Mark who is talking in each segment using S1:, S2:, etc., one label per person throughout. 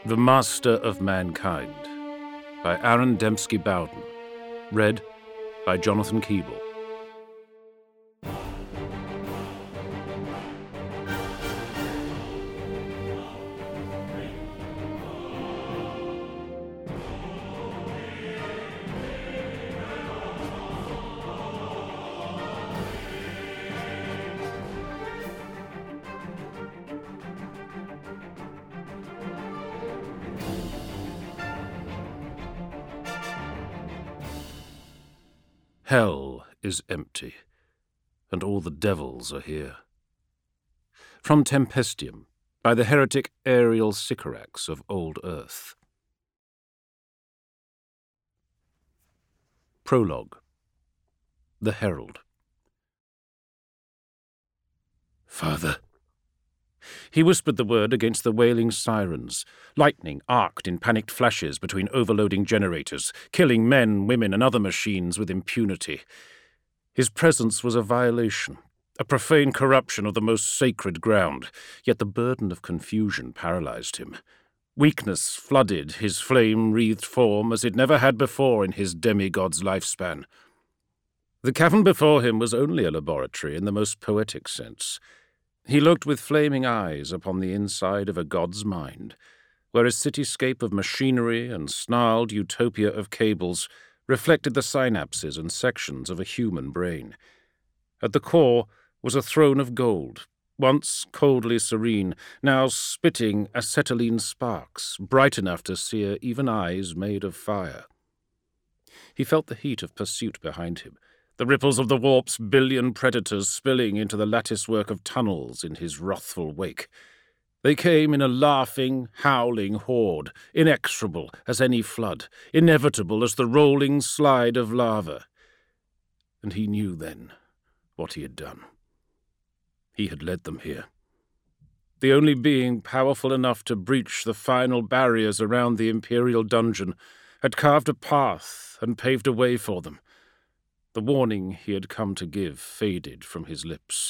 S1: The Master of Mankind by Aaron Dembski Bowden. Read by Jonathan Keeble. Hell is empty, and all the devils are here. From Tempestium, by the heretic Ariel Sycorax of Old Earth. Prologue. The Herald. "Father." He whispered the word against the wailing sirens. Lightning arced in panicked flashes between overloading generators, killing men, women, and other machines with impunity. His presence was a violation, a profane corruption of the most sacred ground, yet the burden of confusion paralyzed him. Weakness flooded his flame-wreathed form as it never had before in his demigod's lifespan. The cavern before him was only a laboratory in the most poetic sense. He looked with flaming eyes upon the inside of a god's mind, where a cityscape of machinery and snarled utopia of cables reflected the synapses and sections of a human brain. At the core was a throne of gold, once coldly serene, now spitting acetylene sparks, bright enough to sear even eyes made of fire. He felt the heat of pursuit behind him, the ripples of the warp's billion predators spilling into the latticework of tunnels in his wrathful wake. They came in a laughing, howling horde, inexorable as any flood, inevitable as the rolling slide of lava. And he knew then what he had done. He had led them here. The only being powerful enough to breach the final barriers around the Imperial dungeon had carved a path and paved a way for them. The warning he had come to give faded from his lips.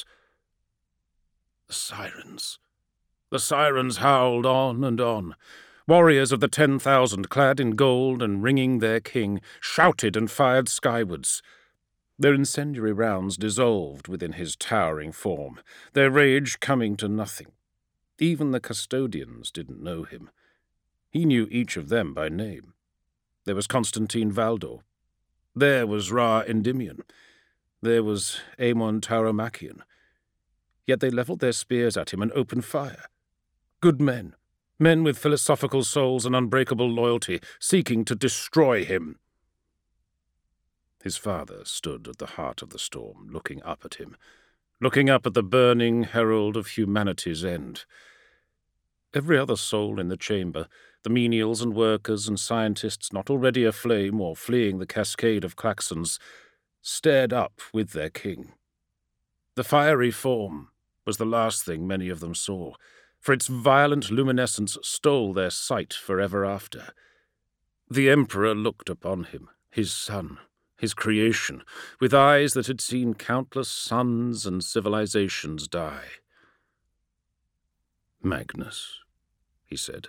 S1: The sirens. The sirens howled on and on. Warriors of the 10,000, clad in gold and ringing their king, shouted and fired skywards. Their incendiary rounds dissolved within his towering form, their rage coming to nothing. Even the custodians didn't know him. He knew each of them by name. There was Constantine Valdor. There was Ra Endymion. There was Amon Tauromachian. Yet they levelled their spears at him and opened fire. Good men, men with philosophical souls and unbreakable loyalty, seeking to destroy him. His father stood at the heart of the storm, looking up at him, looking up at the burning herald of humanity's end. Every other soul in the chamber, the menials and workers and scientists not already aflame or fleeing the cascade of klaxons, stared up with their king. The fiery form was the last thing many of them saw, for its violent luminescence stole their sight forever after. The Emperor looked upon him, his son, his creation, with eyes that had seen countless suns and civilizations die. "Magnus," he said.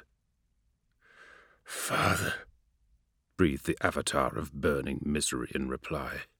S1: "Father," breathed the avatar of burning misery in reply.